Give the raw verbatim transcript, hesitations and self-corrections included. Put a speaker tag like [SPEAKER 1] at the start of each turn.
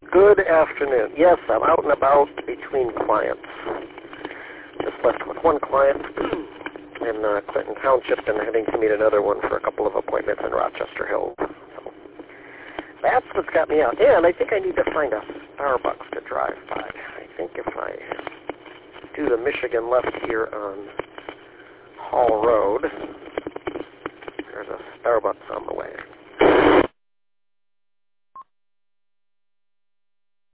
[SPEAKER 1] Good afternoon. Yes, I'm out and about between clients. Just left with one client in uh, Clinton Township and heading to meet another one for a couple of appointments in Rochester Hills. So that's what's got me out. And I think I need to find a Starbucks to drive by. I think if I do the Michigan left here on Hall Road, there's a Starbucks on the way.